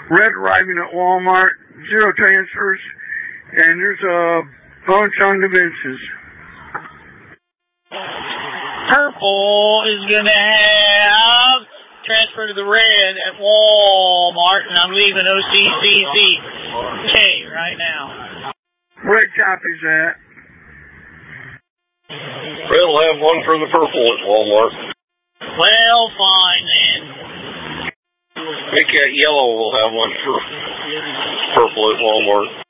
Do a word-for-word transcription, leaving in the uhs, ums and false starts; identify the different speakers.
Speaker 1: Red arriving at Walmart, zero transfers, and there's a bunch on the benches.
Speaker 2: Purple is going to have transfer to the red at Walmart, and I'm leaving O C C C K right now.
Speaker 1: Red copy's that.
Speaker 3: Red will have one for the purple at Walmart.
Speaker 2: Well, fine then.
Speaker 3: Big Cat Yellow will have one for purple at Walmart.